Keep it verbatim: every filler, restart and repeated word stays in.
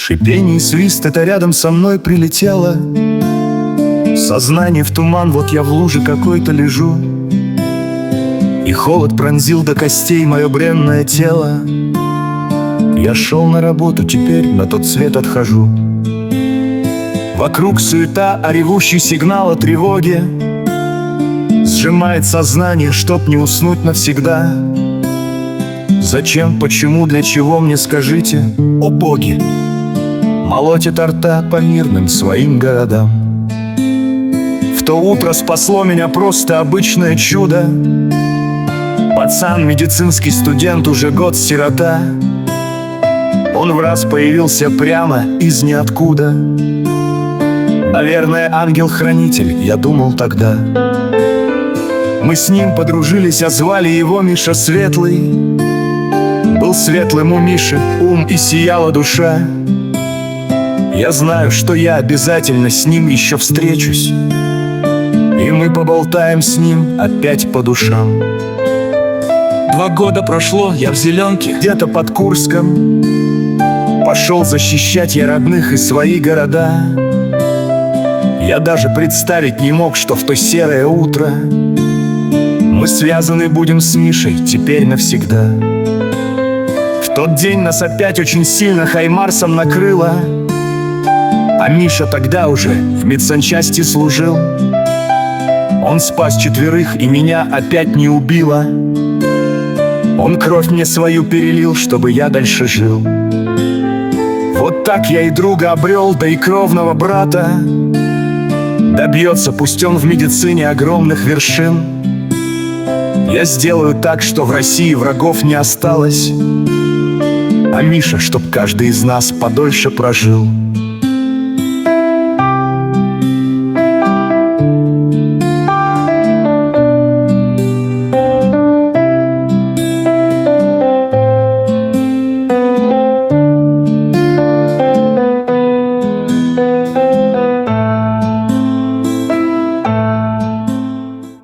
Шипение и свист — это рядом со мной прилетело. Сознание в туман, вот я в луже какой-то лежу. И холод пронзил до костей мое бренное тело. Я шел на работу, теперь на тот свет отхожу. Вокруг суета, а ревущий сигнал о тревоге сжимает сознание, чтоб не уснуть навсегда. Зачем, почему, для чего, мне скажите, о боги? Молотит рта по мирным своим городам. В то утро спасло меня просто обычное чудо. Пацан, медицинский студент, уже год сирота. Он в раз появился прямо из ниоткуда. Наверное, ангел-хранитель, я думал тогда. Мы с ним подружились, а звали его Миша Светлый. Был светлым у Миши ум и сияла душа. Я знаю, что я обязательно с ним еще встречусь, и мы поболтаем с ним опять по душам. Два года прошло, я в зеленке, где-то под Курском. Пошел защищать я родных и свои города. Я даже представить не мог, что в то серое утро мы связаны будем с Мишей теперь навсегда. В тот день нас опять очень сильно хаймарсом накрыло, а Миша тогда уже в медсанчасти служил. Он спас четверых, и меня опять не убило. Он кровь мне свою перелил, чтобы я дальше жил. Вот так я и друга обрел, да и кровного брата. Добьется, пусть он в медицине огромных вершин. Я сделаю так, что в России врагов не осталось, а Миша, чтоб каждый из нас подольше прожил.